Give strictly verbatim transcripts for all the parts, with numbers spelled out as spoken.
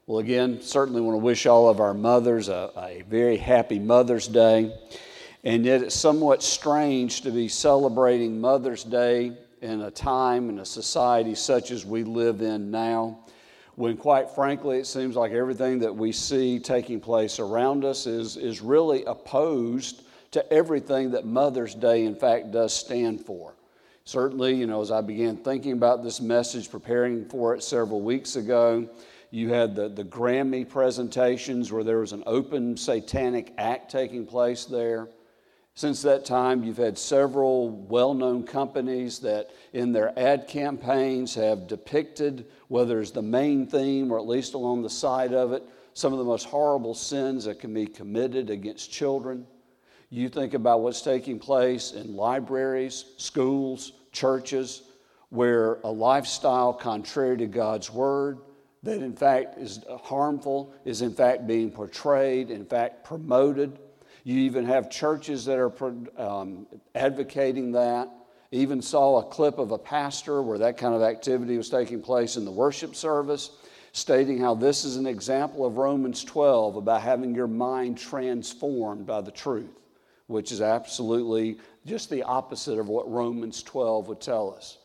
Well, again, certainly want to wish all of our mothers a, a very happy Mother's Day. And yet it's somewhat strange to be celebrating Mother's Day in a time in a society such as we live in now, when quite frankly it seems like everything that we see taking place around us is, is really opposed to everything that Mother's Day in fact does stand for. Certainly, you know, as I began thinking about this message, preparing for it several weeks ago, you had the, the Grammy presentations where there was an open satanic act taking place there. Since that time, you've had several well-known companies that in their ad campaigns have depicted, whether it's the main theme or at least along the side of it, some of the most horrible sins that can be committed against children. You think about what's taking place in libraries, schools, churches, where a lifestyle contrary to God's Word, that in fact is harmful, is in fact being portrayed, in fact promoted. You even have churches that are um, advocating that. Even saw a clip of a pastor where that kind of activity was taking place in the worship service, stating how this is an example of Romans twelve about having your mind transformed by the truth, which is absolutely just the opposite of what Romans twelve would tell us.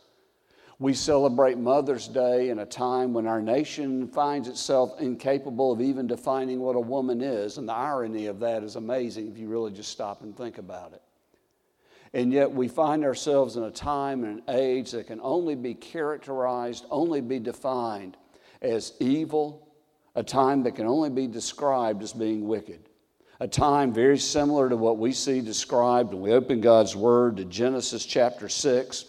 We celebrate Mother's Day in a time when our nation finds itself incapable of even defining what a woman is, and the irony of that is amazing if you really just stop and think about it. And yet we find ourselves in a time and an age that can only be characterized, only be defined as evil, a time that can only be described as being wicked. A time very similar to what we see described when we open God's Word to Genesis chapter six,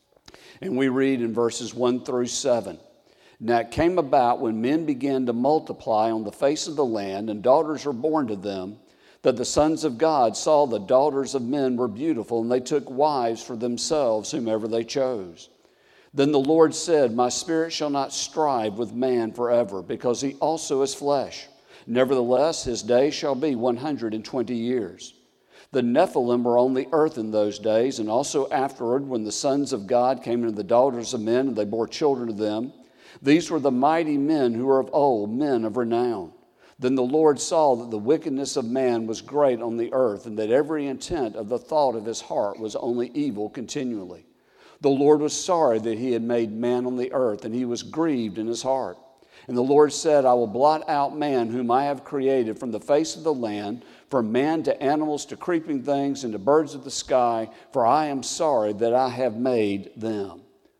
and we read in verses one through seven. Now it came about when men began to multiply on the face of the land, and daughters were born to them, that the sons of God saw the daughters of men were beautiful, and they took wives for themselves, whomever they chose. Then the Lord said, My spirit shall not strive with man forever, because he also is flesh. Nevertheless, his days shall be one hundred and twenty years. The Nephilim were on the earth in those days, and also afterward, when the sons of God came into the daughters of men, and they bore children to them. These were the mighty men who were of old, men of renown. Then the Lord saw that the wickedness of man was great on the earth, and that every intent of the thought of his heart was only evil continually. The Lord was sorry that he had made man on the earth, and he was grieved in his heart. And the Lord said, I will blot out man whom I have created from the face of the land, from man to animals to creeping things and to birds of the sky, for I am sorry that I have made them.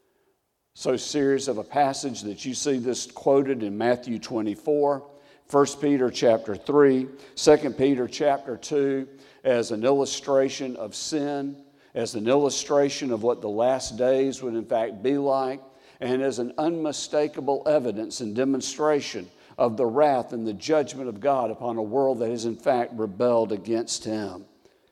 So serious of a passage that you see this quoted in Matthew twenty-four, First Peter chapter three, Second Peter chapter two, as an illustration of sin, as an illustration of what the last days would in fact be like, and as an unmistakable evidence and demonstration of the wrath and the judgment of God upon a world that has in fact rebelled against him.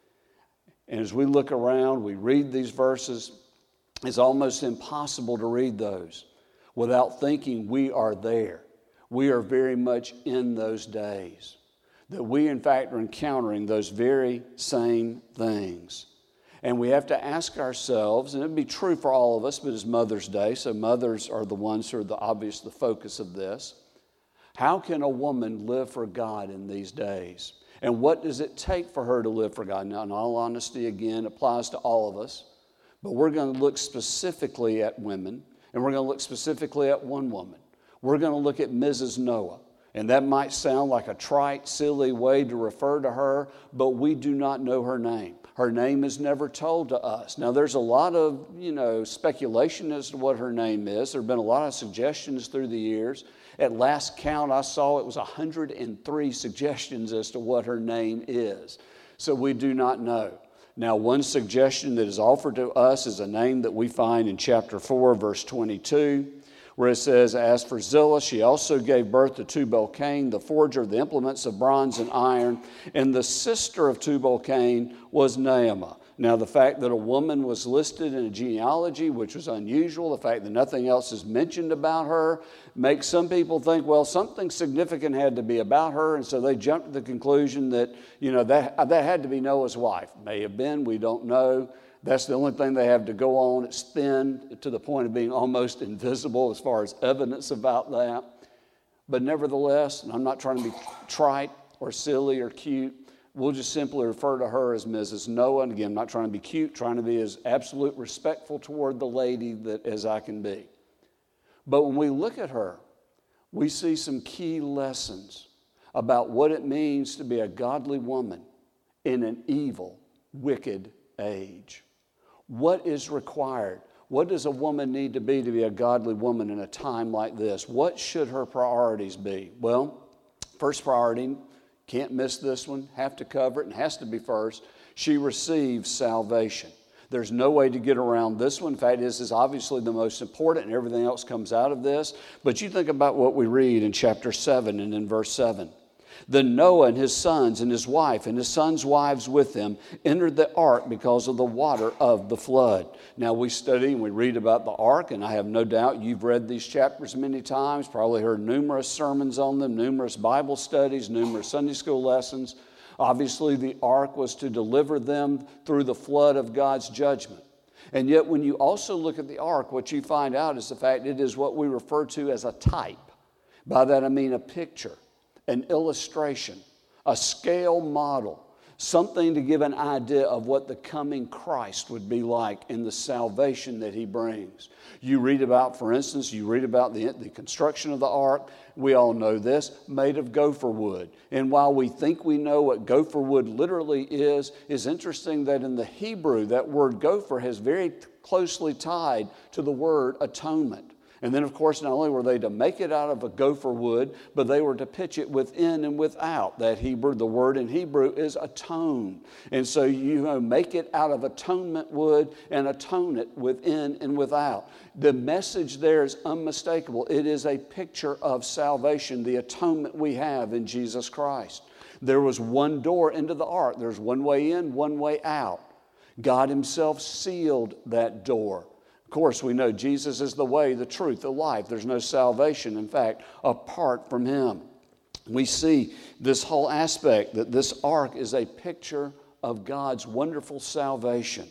And as we look around, we read these verses, it's almost impossible to read those without thinking we are there. We are very much in those days, that we in fact are encountering those very same things. And we have to ask ourselves, and it'd be true for all of us, but it's Mother's Day, so mothers are the ones who are the obvious, the focus of this. How can a woman live for God in these days? And what does it take for her to live for God? Now, in all honesty, again, applies to all of us, but we're going to look specifically at women, and we're going to look specifically at one woman. We're going to look at Missus Noah. And that might sound like a trite, silly way to refer to her, but we do not know her name. Her name is never told to us. Now, there's a lot of, you know, speculation as to what her name is. There have been a lot of suggestions through the years. At last count, I saw it was one hundred three suggestions as to what her name is. So we do not know. Now, one suggestion that is offered to us is a name that we find in chapter four, verse twenty-two, where it says, As for Zillah, she also gave birth to Tubal-Cain, the forger of the implements of bronze and iron, and the sister of Tubal-Cain was Naamah. Now, the fact that a woman was listed in a genealogy, which was unusual, the fact that nothing else is mentioned about her, makes some people think, well, something significant had to be about her, and so they jump to the conclusion that, you know, that, that had to be Noah's wife. May have been, we don't know. That's the only thing they have to go on. It's thin to the point of being almost invisible as far as evidence about that. But nevertheless, and I'm not trying to be trite or silly or cute, we'll just simply refer to her as Missus Noah. And again, I'm not trying to be cute, trying to be as absolute respectful toward the lady that as I can be. But when we look at her, we see some key lessons about what it means to be a godly woman in an evil, wicked age. What is required? What does a woman need to be to be a godly woman in a time like this? What should her priorities be? Well, first priority, can't miss this one, have to cover it, and has to be first. She receives salvation. There's no way to get around this one. In fact, this is obviously the most important, and everything else comes out of this. But you think about what we read in chapter seven and in verse seven. Then Noah and his sons and his wife and his sons' wives with them entered the ark because of the water of the flood. Now we study and we read about the ark, and I have no doubt you've read these chapters many times, probably heard numerous sermons on them, numerous Bible studies, numerous Sunday school lessons. Obviously, the ark was to deliver them through the flood of God's judgment. And yet when you also look at the ark, what you find out is the fact it is what we refer to as a type. By that I mean a picture, an illustration, a scale model, something to give an idea of what the coming Christ would be like in the salvation that he brings. You read about, for instance, you read about the, the construction of the ark. We all know this, made of gopher wood. And while we think we know what gopher wood literally is, it's interesting that in the Hebrew, that word gopher has very closely tied to the word atonement. And then, of course, not only were they to make it out of a gopher wood, but they were to pitch it within and without. That Hebrew, the word in Hebrew is atone. And so you know, make it out of atonement wood and atone it within and without. The message there is unmistakable. It is a picture of salvation, the atonement we have in Jesus Christ. There was one door into the ark. There's one way in, one way out. God himself sealed that door. Of course, we know Jesus is the way, the truth, the life. There's no salvation, in fact, apart from him. We see this whole aspect that this ark is a picture of God's wonderful salvation.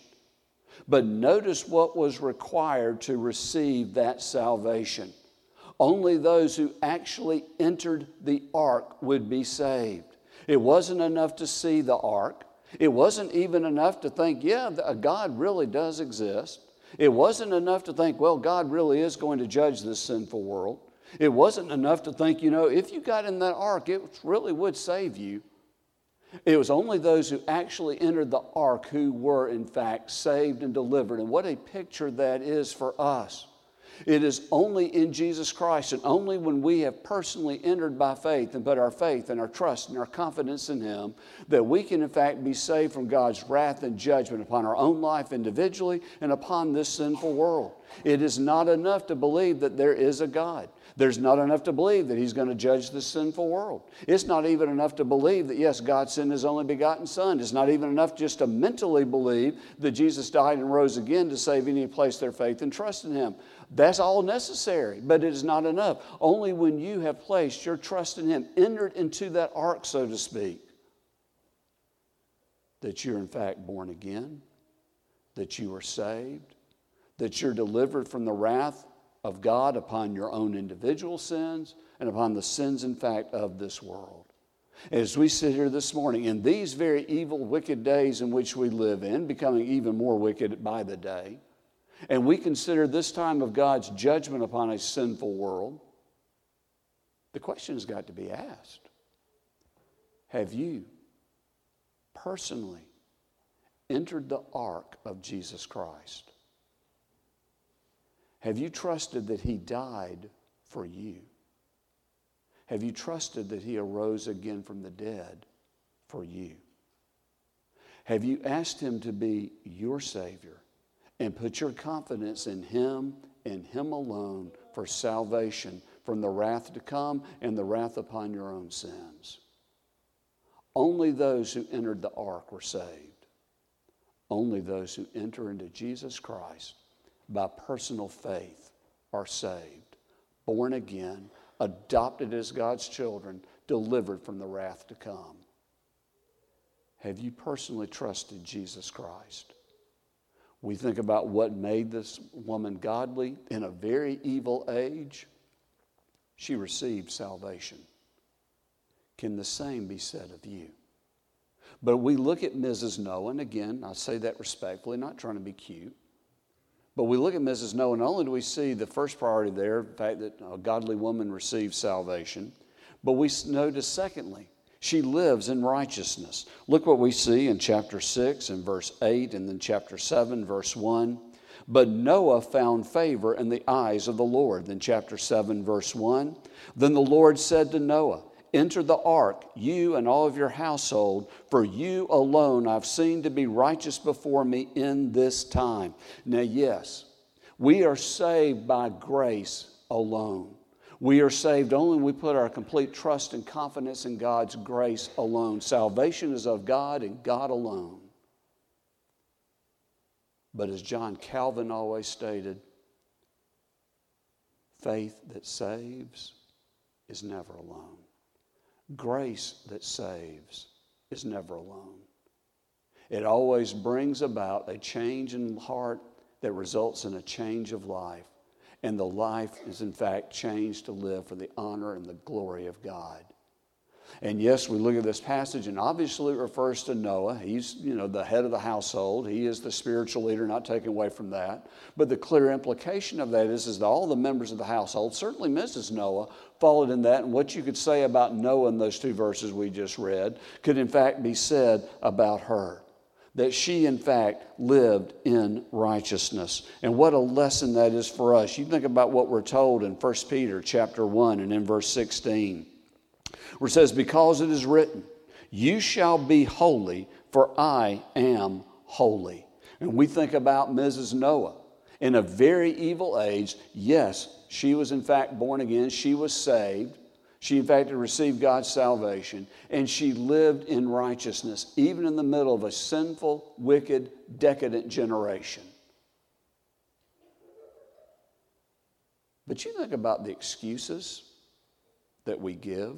But notice what was required to receive that salvation. Only those who actually entered the ark would be saved. It wasn't enough to see the ark. It wasn't even enough to think, yeah, God really does exist. It wasn't enough to think, well, God really is going to judge this sinful world. It wasn't enough to think, you know, if you got in that ark, it really would save you. It was only those who actually entered the ark who were, in fact, saved and delivered. And what a picture that is for us. It is only in Jesus Christ and only when we have personally entered by faith and put our faith and our trust and our confidence in him that we can in fact be saved from God's wrath and judgment upon our own life individually and upon this sinful world. It is not enough to believe that there is a God. There's not enough to believe that he's going to judge this sinful world. It's not even enough to believe that, yes, God sent his only begotten Son. It's not even enough just to mentally believe that Jesus died and rose again to save any who place their faith and trust in him. That's all necessary, but it is not enough. Only when you have placed your trust in him, entered into that ark, so to speak, that you're in fact born again, that you are saved, that you're delivered from the wrath of God upon your own individual sins and upon the sins, in fact, of this world. As we sit here this morning, in these very evil, wicked days in which we live in, becoming even more wicked by the day, and we consider this time of God's judgment upon a sinful world, the question has got to be asked. Have you personally entered the ark of Jesus Christ? Have you trusted that he died for you? Have you trusted that he arose again from the dead for you? Have you asked him to be your Savior and put your confidence in him and him alone for salvation from the wrath to come and the wrath upon your own sins? Only those who entered the ark were saved. Only those who enter into Jesus Christ by personal faith are saved, born again, adopted as God's children, delivered from the wrath to come. Have you personally trusted Jesus Christ? We think about what made this woman godly in a very evil age. she received salvation. Can the same be said of you? But we look at Missus Noah, and again, I say that respectfully, not trying to be cute. But we look at Missus Noah, and not only do we see the first priority there, the fact that a godly woman receives salvation, but we notice, secondly, she lives in righteousness. Look what we see in chapter six and verse eight, and then chapter seven, verse one. But Noah found favor in the eyes of the Lord. Then chapter seven, verse one. Then the Lord said to Noah, enter the ark, you and all of your household, for you alone I've seen to be righteous before me in this time. Now, yes, we are saved by grace alone. We are saved only when we put our complete trust and confidence in God's grace alone. Salvation is of God and God alone. But as John Calvin always stated, faith that saves is never alone. Grace that saves is never alone. It always brings about a change in heart that results in a change of life. And the life is in fact changed to live for the honor and the glory of God. And yes, we look at this passage, and obviously it refers to Noah. He's, you know, the head of the household. He is the spiritual leader, not taken away from that. But the clear implication of that is, is that all the members of the household, certainly Missus Noah, followed in that. And what you could say about Noah in those two verses we just read could in fact be said about her. That she, in fact, lived in righteousness. And what a lesson that is for us. You think about what we're told in First Peter chapter one and in verse sixteen. Where it says, because it is written, you shall be holy, for I am holy. And we think about Missus Noah. In a very evil age, yes, she was in fact born again. She was saved. She in fact had received God's salvation. And she lived in righteousness, even in the middle of a sinful, wicked, decadent generation. But you think about the excuses that we give.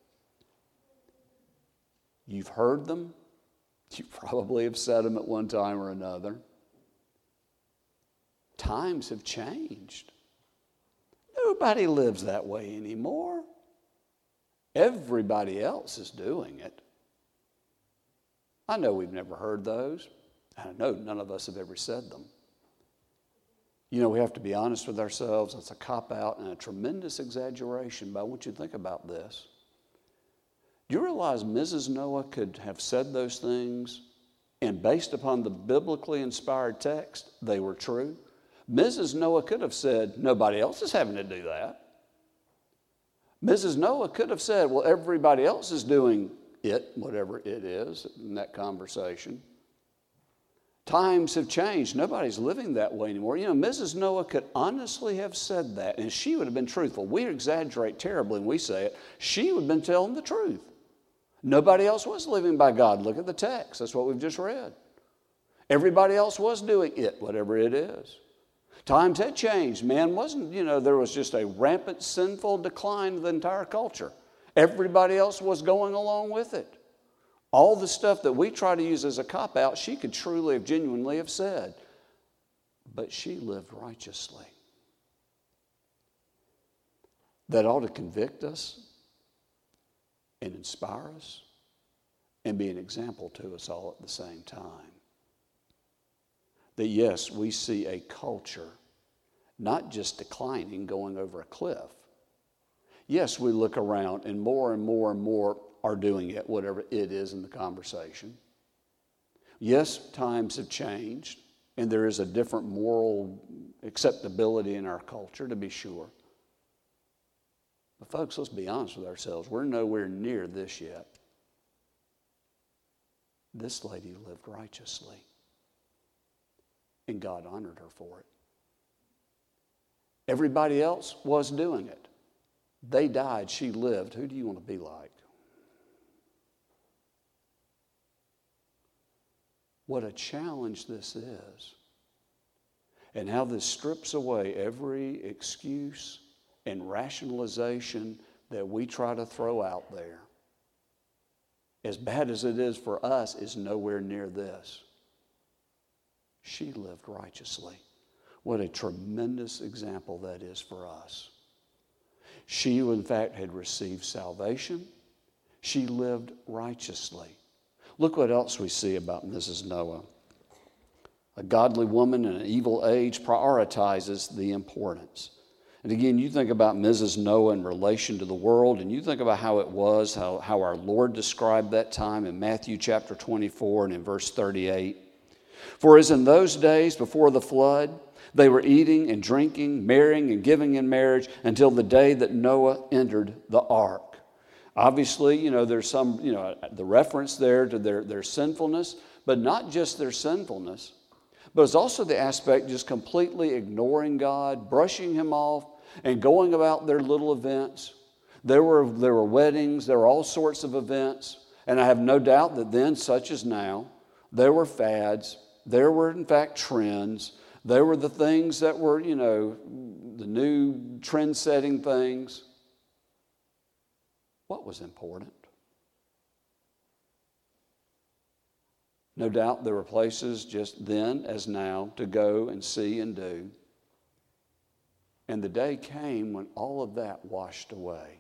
You've heard them. You probably have said them at one time or another. Times have changed. Nobody lives that way anymore. Everybody else is doing it. I know we've never heard those. I know none of us have ever said them. You know, we have to be honest with ourselves. It's a cop-out and a tremendous exaggeration, but I want you to think about this. Do you realize Missus Noah could have said those things, and based upon the biblically inspired text, they were true? Missus Noah could have said, nobody else is having to do that. Missus Noah could have said, well, everybody else is doing it, whatever it is, in that conversation. Times have changed. Nobody's living that way anymore. You know, Missus Noah could honestly have said that, and she would have been truthful. We exaggerate terribly when we say it. She would have been telling the truth. Nobody else was living by God. Look at the text. That's what we've just read. Everybody else was doing it, whatever it is. Times had changed. Man wasn't, you know, there was just a rampant sinful decline of the entire culture. Everybody else was going along with it. All the stuff that we try to use as a cop-out, she could truly have, genuinely have said. But she lived righteously. That ought to convict us and inspire us and be an example to us all at the same time. That yes, we see a culture not just declining, going over a cliff. Yes, we look around and more and more and more are doing it, whatever it is in the conversation. Yes, times have changed, and there is a different moral acceptability in our culture, to be sure. But folks, let's be honest with ourselves. We're nowhere near this yet. This lady lived righteously, and God honored her for it. Everybody else was doing it. They died, she lived. Who do you want to be like? What a challenge this is. And how this strips away every excuse and rationalization that we try to throw out there. As bad as it is for us, is nowhere near this. She lived righteously. What a tremendous example that is for us. She, in fact, had received salvation. She lived righteously. Look what else we see about Missus Noah. A godly woman in an evil age prioritizes the importance. And again, you think about Missus Noah in relation to the world, and you think about how it was, how, how our Lord described that time in Matthew chapter twenty-four and in verse thirty-eight. For as in those days before the flood, they were eating and drinking, marrying and giving in marriage until the day that Noah entered the ark. Obviously, you know, there's some, you know, the reference there to their, their sinfulness, but not just their sinfulness, but it's also the aspect just completely ignoring God, brushing him off, and going about their little events. There were, there were weddings, there were all sorts of events, and I have no doubt that then, such as now, there were fads, there were in fact trends, there were the things that were, you know, the new trend-setting things. What was important? No doubt there were places just then as now to go and see and do. And the day came when all of that washed away.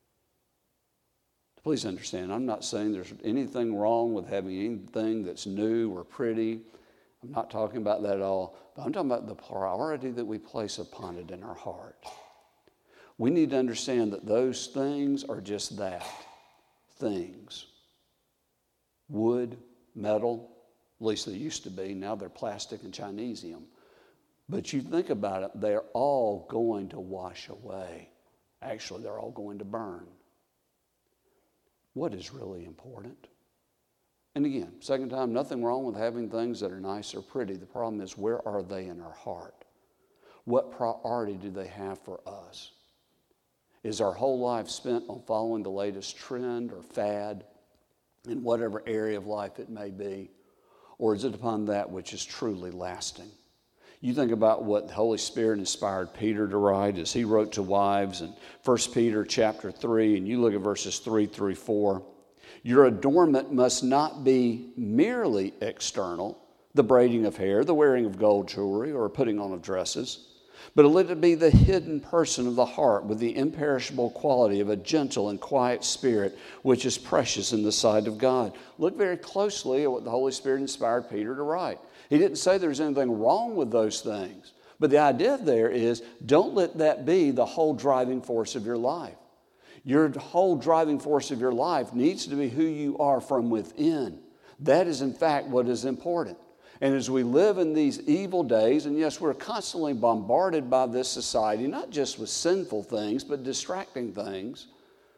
Please understand, I'm not saying there's anything wrong with having anything that's new or pretty. I'm not talking about that at all. But I'm talking about the priority that we place upon it in our heart. We need to understand that those things are just that, things. Wood, metal, at least they used to be. Now they're plastic and Chinesium. But you think about it, they're all going to wash away. Actually, they're all going to burn. What is really important? And again, second time, nothing wrong with having things that are nice or pretty. The problem is, where are they in our heart? What priority do they have for us? Is our whole life spent on following the latest trend or fad in whatever area of life it may be? Or is it upon that which is truly lasting? You think about what the Holy Spirit inspired Peter to write as he wrote to wives in First Peter chapter three, and you look at verses three through four. Your adornment must not be merely external, the braiding of hair, the wearing of gold jewelry, or putting on of dresses, but let it be the hidden person of the heart with the imperishable quality of a gentle and quiet spirit, which is precious in the sight of God. Look very closely at what the Holy Spirit inspired Peter to write. He didn't say there's anything wrong with those things. But the idea there is, don't let that be the whole driving force of your life. Your whole driving force of your life needs to be who you are from within. That is, in fact, what is important. And as we live in these evil days, and yes, we're constantly bombarded by this society, not just with sinful things, but distracting things,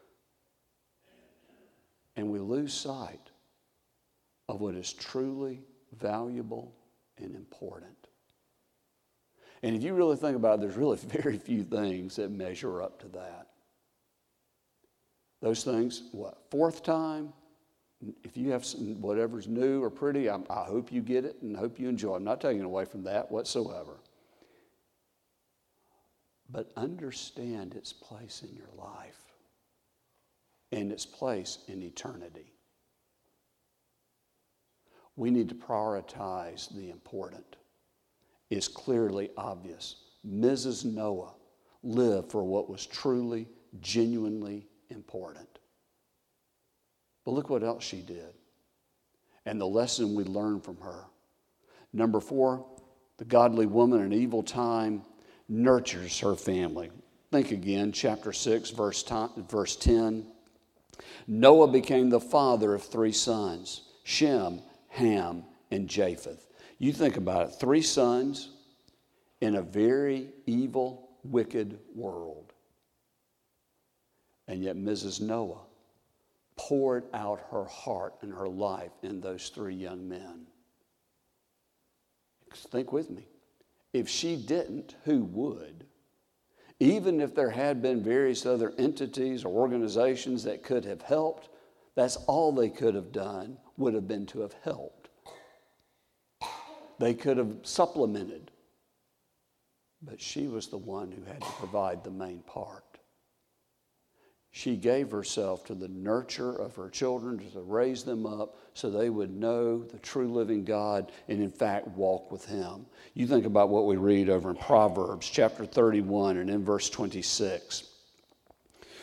and we lose sight of what is truly valuable and important. And if you really think about it, there's really very few things that measure up to that. Those things, what, fourth time? If you have some, whatever's new or pretty, I, I hope you get it and hope you enjoy it. I'm not taking away from that whatsoever. But understand its place in your life and its place in eternity. We need to prioritize the important. It's clearly obvious. Missus Noah lived for what was truly, genuinely important. But look what else she did and the lesson we learn from her. Number four, the godly woman in evil time nurtures her family. Think again, chapter six, verse ten. Noah became the father of three sons, Shem, Ham, and Japheth. You think about it, three sons in a very evil, wicked world. And yet Missus Noah poured out her heart and her life in those three young men. Think with me. If she didn't, who would? Even if there had been various other entities or organizations that could have helped, that's all they could have done, would have been to have helped. They could have supplemented. But she was the one who had to provide the main part. She gave herself to the nurture of her children, to raise them up so they would know the true living God and in fact walk with Him. You think about what we read over in Proverbs chapter thirty-one and in verse twenty-six.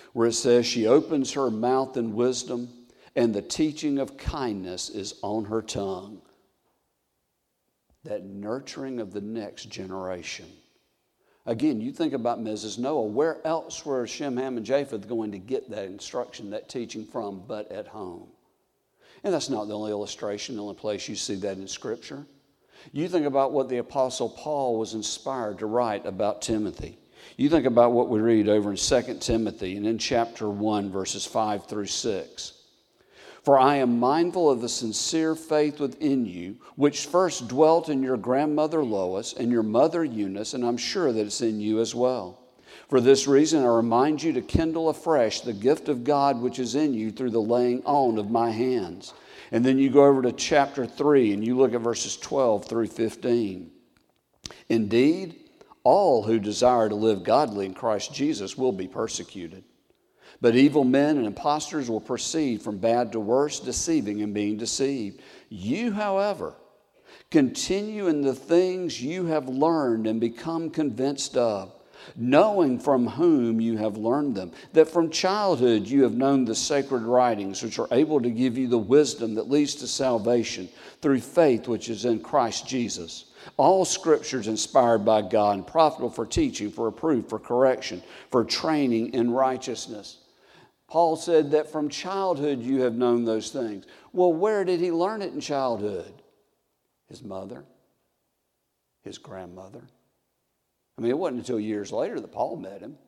where it says, she opens her mouth in wisdom, and the teaching of kindness is on her tongue. That nurturing of the next generation. Again, you think about Missus Noah. Where else were Shem, Ham, and Japheth going to get that instruction, that teaching from, but at home? And that's not the only illustration, the only place you see that in Scripture. You think about what the Apostle Paul was inspired to write about Timothy. You think about what we read over in Second Timothy and in chapter one, verses five through six. For I am mindful of the sincere faith within you, which first dwelt in your grandmother Lois and your mother Eunice, and I'm sure that it's in you as well. For this reason, I remind you to kindle afresh the gift of God which is in you through the laying on of my hands. And then you go over to chapter three and you look at verses twelve through fifteen. Indeed, all who desire to live godly in Christ Jesus will be persecuted. But evil men and impostors will proceed from bad to worse, deceiving and being deceived. You, however, continue in the things you have learned and become convinced of, knowing from whom you have learned them, that from childhood you have known the sacred writings, which are able to give you the wisdom that leads to salvation through faith which is in Christ Jesus. All Scripture is inspired by God and profitable for teaching, for reproof, for correction, for training in righteousness. Paul said that from childhood you have known those things. Well, where did he learn it in childhood? His mother, his grandmother. I mean, it wasn't until years later that Paul met him.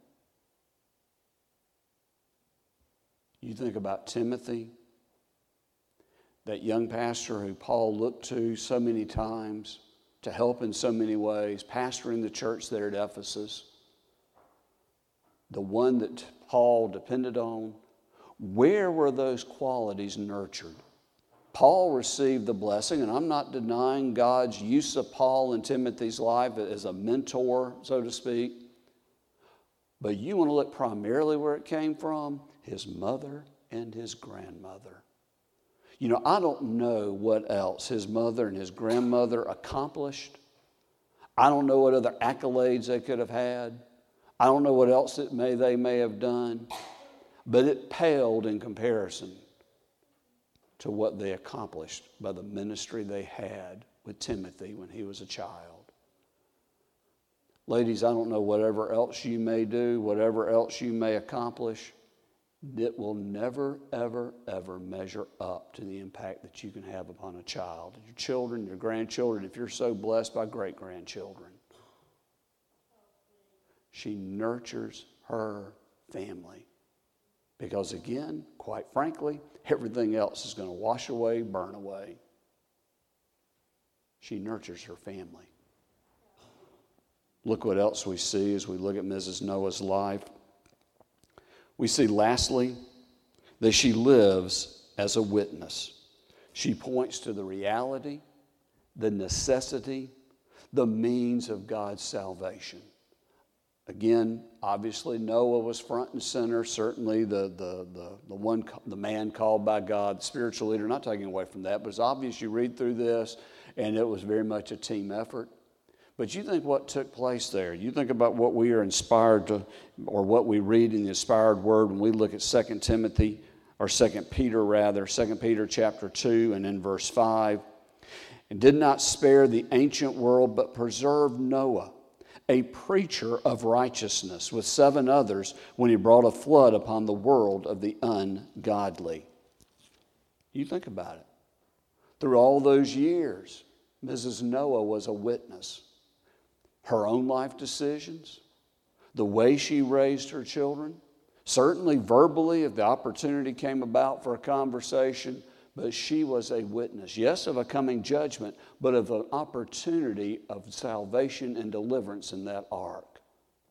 You think about Timothy, that young pastor who Paul looked to so many times to help in so many ways, pastoring the church there at Ephesus, the one that Paul depended on. Where were those qualities nurtured? Paul received the blessing, and I'm not denying God's use of Paul in Timothy's life as a mentor, so to speak. But you want to look primarily where it came from? His mother and his grandmother. You know, I don't know what else his mother and his grandmother accomplished. I don't know what other accolades they could have had. I don't know what else it may, they may have done. But it paled in comparison to what they accomplished by the ministry they had with Timothy when he was a child. Ladies, I don't know whatever else you may do, whatever else you may accomplish, it will never, ever, ever measure up to the impact that you can have upon a child, your children, your grandchildren, if you're so blessed by great-grandchildren. She nurtures her family. Because again, quite frankly, everything else is going to wash away, burn away. She nurtures her family. Look what else we see as we look at Missus Noah's life. We see, lastly, that she lives as a witness. She points to the reality, the necessity, the means of God's salvation. Again, obviously Noah was front and center, certainly the, the, the, the one, the man called by God, the spiritual leader, not taking away from that, but it's obvious you read through this, and it was very much a team effort. But you think what took place there. You think about what we are inspired to, or what we read in the inspired word when we look at Second Timothy, or Second Peter rather, Second Peter chapter two and in verse five. And did not spare the ancient world, but preserved Noah, a preacher of righteousness, with seven others, when he brought a flood upon the world of the ungodly. You think about it. Through all those years, Missus Noah was a witness. Her own life decisions, the way she raised her children, certainly verbally if the opportunity came about for a conversation, but she was a witness, yes, of a coming judgment, but of an opportunity of salvation and deliverance in that ark.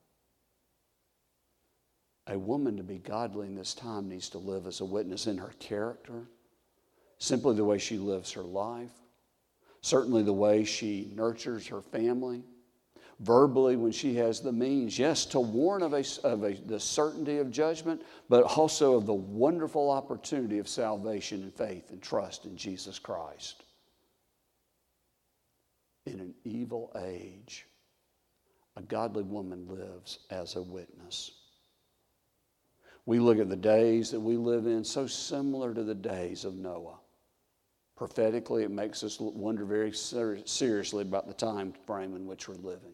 A woman to be godly in this time needs to live as a witness in her character, simply the way she lives her life, certainly the way she nurtures her family, verbally when she has the means, yes, to warn of, a, of a, the certainty of judgment, but also of the wonderful opportunity of salvation and faith and trust in Jesus Christ. In an evil age, a godly woman lives as a witness. We look at the days that we live in, so similar to the days of Noah. Prophetically, it makes us wonder very ser- seriously about the time frame in which we're living.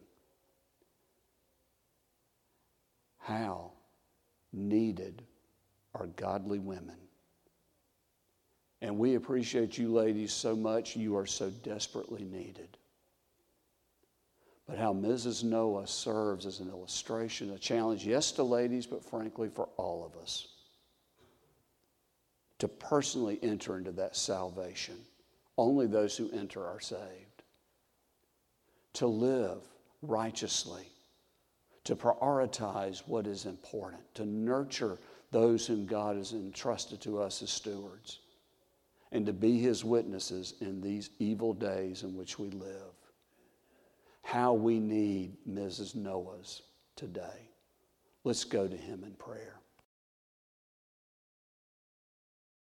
How needed are godly women? And we appreciate you ladies so much. You are so desperately needed. But how Missus Noah serves as an illustration, a challenge, yes, to ladies, but frankly for all of us, to personally enter into that salvation. Only those who enter are saved. To live righteously, to prioritize what is important, to nurture those whom God has entrusted to us as stewards, and to be His witnesses in these evil days in which we live. How we need Missus Noah's today. Let's go to Him in prayer.